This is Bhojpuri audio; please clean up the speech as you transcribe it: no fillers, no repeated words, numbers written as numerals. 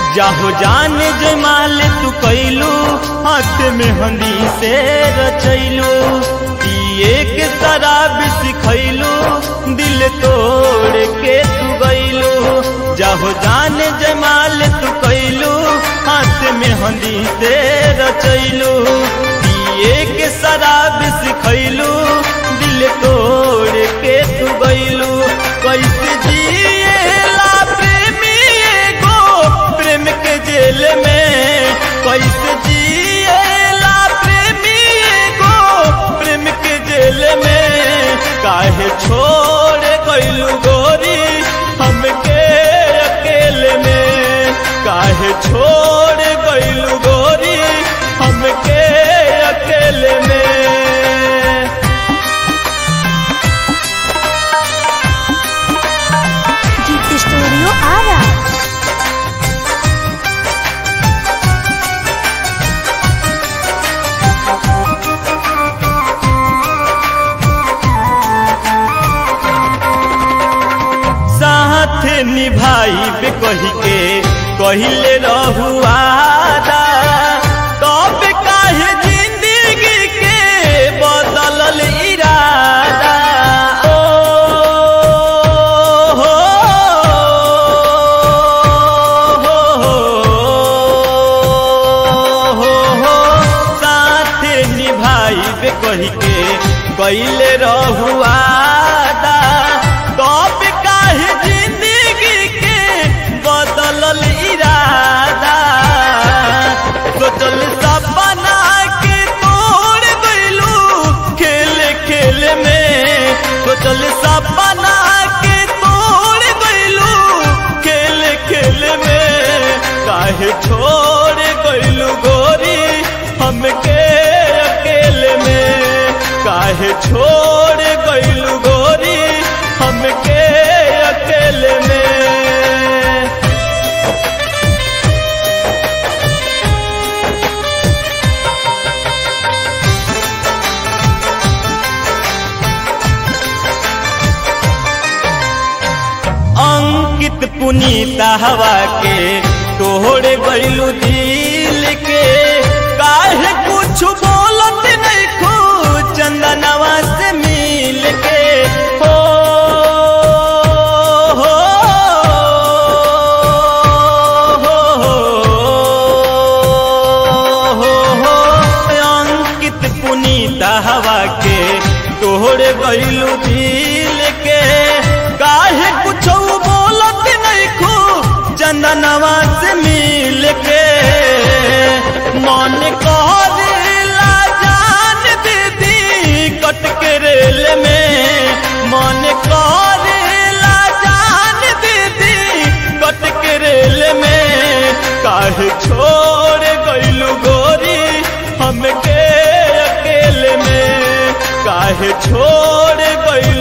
जाहो जान जमाल तू कैलू हाथ में हंदी से रचैलू पिए के शराब सिखैलू दिल तोड़ के तू गैलू। जाहो जान जमाल तू कैलू हाथ में हंदी से रचैलू पिए के शराब सिखैलू दिल तोड़ के तू गैलू। कैसे जिएला प्रेमी एगो प्रेम के जेल में, कैसे जिएला प्रेमी एगो प्रेम के जेल में। काहे छोड़ गइलू गोरी हमके अकेले में, काहे छोड़ गइलू गोरी हमके अकेले में। स्टूडियो आरा साथ निभाई बे कही के कहिले रहुआदा तब काहे जिंदगी के बदलल इरादा। साथ निभाई बे कही के कहिले रहुआदा तब काहे जिंदगी के बदलल इरादा। सोचल सपना के तोड़ गइलू खेल खेल में, सोचल सपना के तोड़ गइलू खेल खेल में। काहे छोड़ गइलू गोरी हमके अकेले में, काहे छोड़ गइलू गोरी हमके अकेले में। अंकित पुनीता हवा के तोड़ गइलू दिल के, काहे कुछ बोलत नहीं खो चंदनवा से मिल के। हो अंकित पुनीता हवा के तोड़ गइलू दिल के, काहे कुछ बोलत नहीं खो चंदनवा से मिल के। मन करेला जान दीदी कट के रेल में, मन करेला जान दीदी कट के रेल में। काहे छोड़ गइलू गोरी हमके अकेले में, काहे छोड़ गइलू